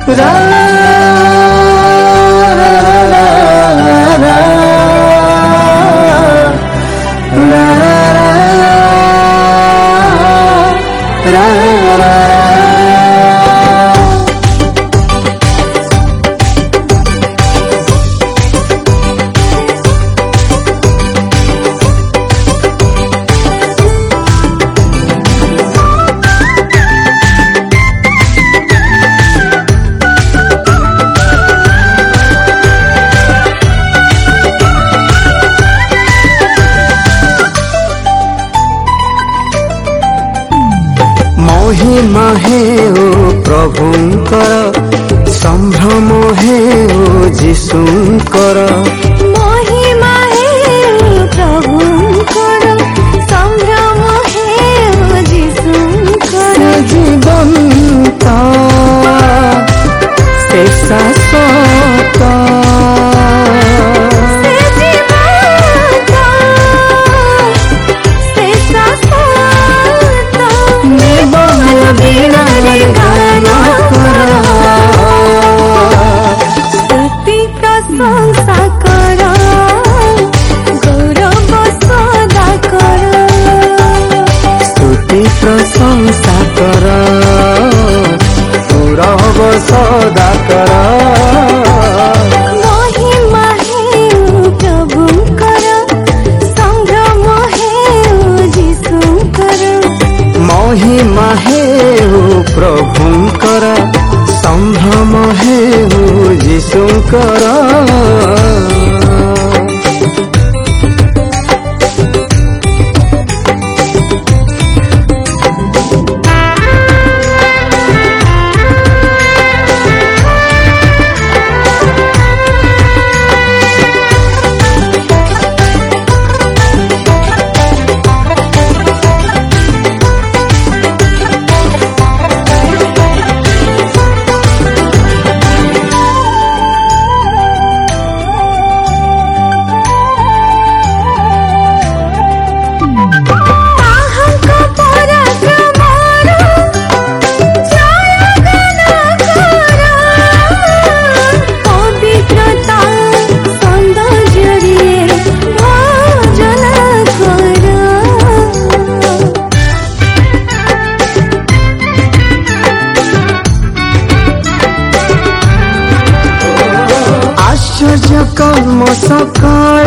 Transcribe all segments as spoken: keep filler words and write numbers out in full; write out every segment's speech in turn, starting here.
रा महिमा हे ओ प्रभुंकर संभ्रम हे ओ जीशुंकर महिमा हे ओ प्रभुंकर संभ्रम हे ओ जीशुंकर जीवंत से शाश्वत प्रशंसा कर गौरव सदा कर महिमा हे ओ प्रभुंकर संभ्रम हे ओ जीशुंकर महिमा हे ओ प्रभुंकर संभ्रम हे ओ जीशुंकर कर्म सकल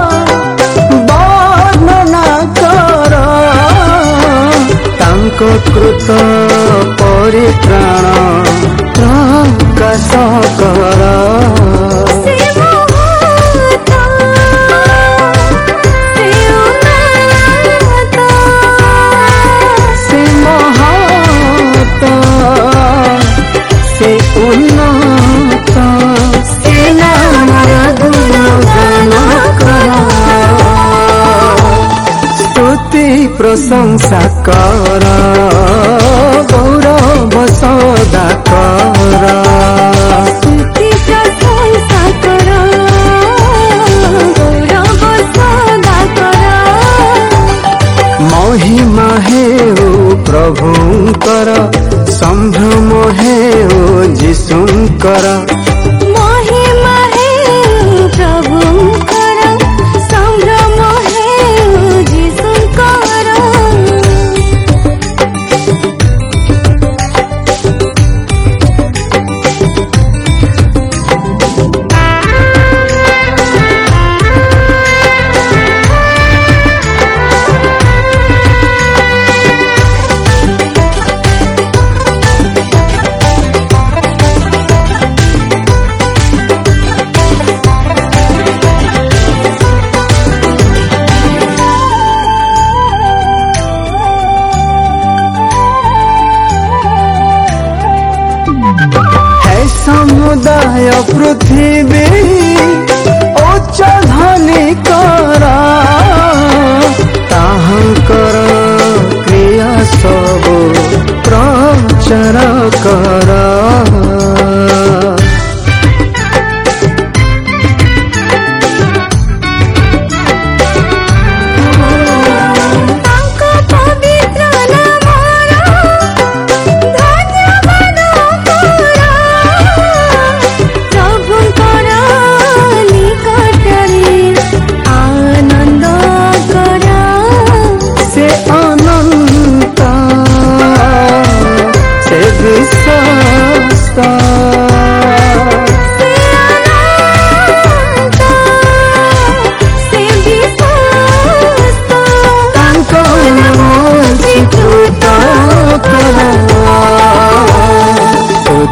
वर्णना कर तांको कृत परित्राण प्रकाश कर से महत से उन्नत से नाम स्तुति प्रशंसा कर गौरव सदा कर स्तुति प्रशंसा कर गौरव सदा कर महिमा हे ओ प्रभुंकर संभ्रम हे ओ जीशुंकर महिमा हे ओ प्रभुंकर संभ्रम हे ओ जीशुंकर समुदाय पृथ्वी उच्च धनी कर ताहंकर क्रिया सब प्रचार कर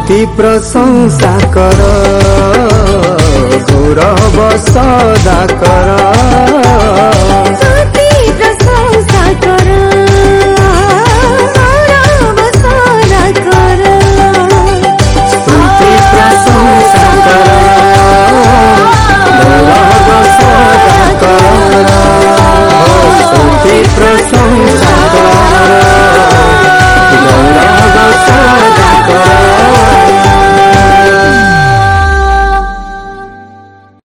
स्तुति प्रशंसा कर गौरव सदा कर।